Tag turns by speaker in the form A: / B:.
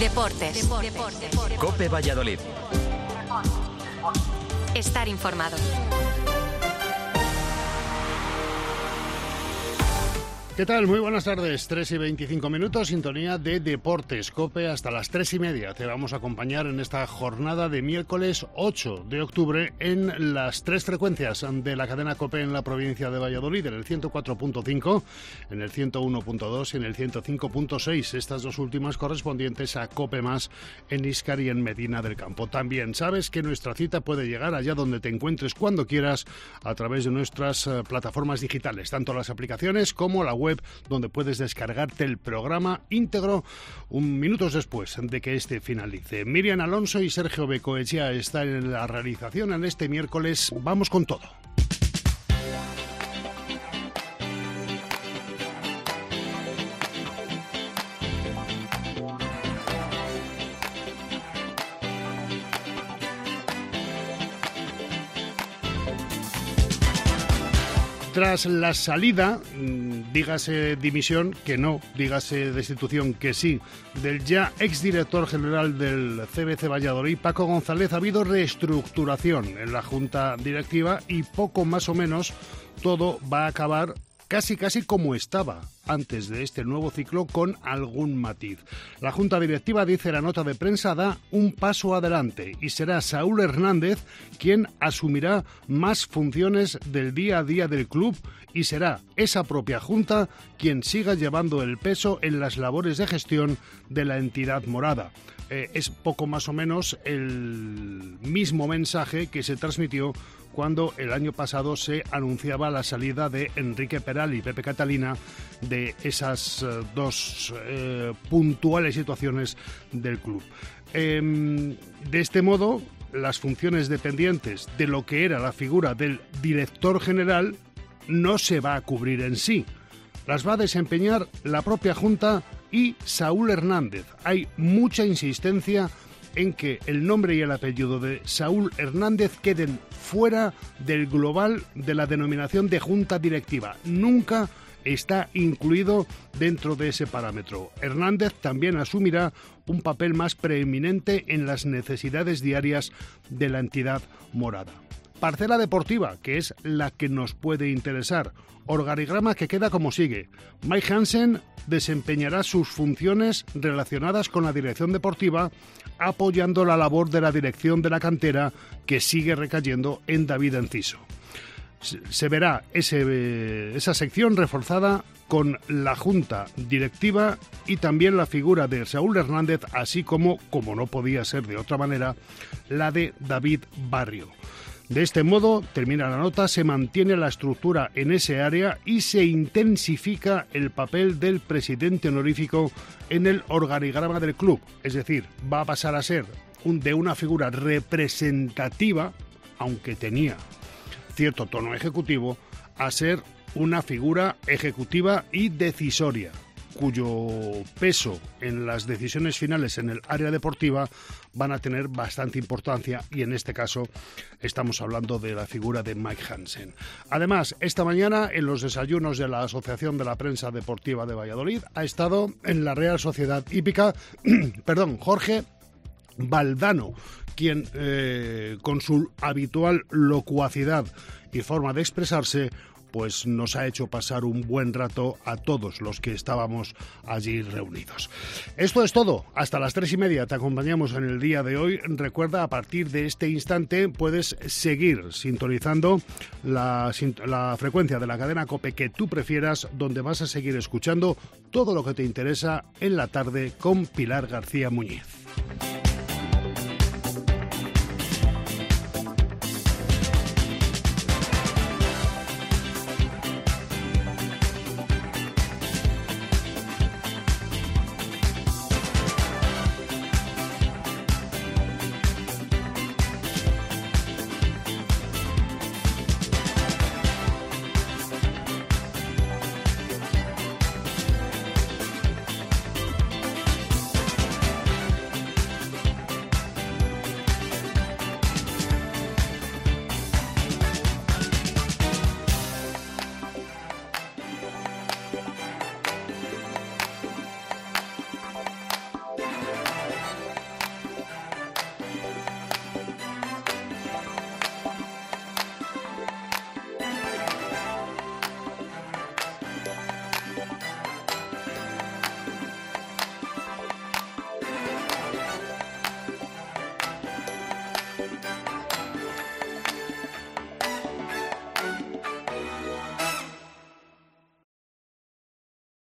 A: Deportes.
B: COPE Valladolid.
A: Estar informado.
C: ¿Qué tal? Muy buenas tardes, 3:25, sintonía de Deportes COPE hasta las 3:30. Te vamos a acompañar en esta jornada de miércoles 8 de octubre en las tres frecuencias de la cadena COPE en la provincia de Valladolid, en el 104.5, en el 101.2 y en el 105.6, estas dos últimas correspondientes a COPE Más en Íscar y en Medina del Campo. También sabes que nuestra cita puede llegar allá donde te encuentres cuando quieras a través de nuestras plataformas digitales, tanto las aplicaciones como la web, donde puedes descargarte el programa íntegro minutos después de que este finalice. Miriam Alonso y Sergio Becoechea están en la realización en este miércoles. Vamos con todo. Tras la salida, dígase dimisión que no, dígase destitución que sí, del ya exdirector general del CBC Valladolid, Paco González, ha habido reestructuración en la junta directiva y poco más o menos todo va a acabar casi como estaba antes de este nuevo ciclo, con algún matiz. La Junta Directiva, dice la nota de prensa, da un paso adelante y será Saúl Hernández quien asumirá más funciones del día a día del club y será esa propia Junta quien siga llevando el peso en las labores de gestión de la entidad morada. Es poco más o menos el mismo mensaje que se transmitió cuando el año pasado se anunciaba la salida de Enrique Peral y Pepe Catalina de esas dos puntuales situaciones del club. De este modo, las funciones dependientes de lo que era la figura del director general no se va a cubrir en sí. Las va a desempeñar la propia Junta y Saúl Hernández. Hay mucha insistencia en que el nombre y el apellido de Saúl Hernández queden fuera del global de la denominación de Junta Directiva. Nunca está incluido dentro de ese parámetro. Hernández también asumirá un papel más preeminente en las necesidades diarias de la entidad morada. Parcela deportiva, que es la que nos puede interesar. Organigrama que queda como sigue. Mike Hansen desempeñará sus funciones relacionadas con la dirección deportiva, apoyando la labor de la dirección de la cantera, que sigue recayendo en David Enciso. Se verá esa sección reforzada con la Junta Directiva y también la figura de Saúl Hernández, así como no podía ser de otra manera, la de David Barrio. De este modo, termina la nota, se mantiene la estructura en ese área y se intensifica el papel del presidente honorífico en el organigrama del club. Es decir, va a pasar a ser de una figura representativa, aunque tenía cierto tono ejecutivo, a ser una figura ejecutiva y decisoria, cuyo peso en las decisiones finales en el área deportiva van a tener bastante importancia, y en este caso estamos hablando de la figura de Mike Hansen. Además, esta mañana en los desayunos de la Asociación de la Prensa Deportiva de Valladolid ha estado en la Real Sociedad Hípica Jorge Valdano, quien con su habitual locuacidad y forma de expresarse pues nos ha hecho pasar un buen rato a todos los que estábamos allí reunidos. Esto es todo. Hasta las 3:30 te acompañamos en el día de hoy. Recuerda, a partir de este instante puedes seguir sintonizando la frecuencia de la cadena COPE que tú prefieras, donde vas a seguir escuchando todo lo que te interesa en la tarde con Pilar García Muñiz.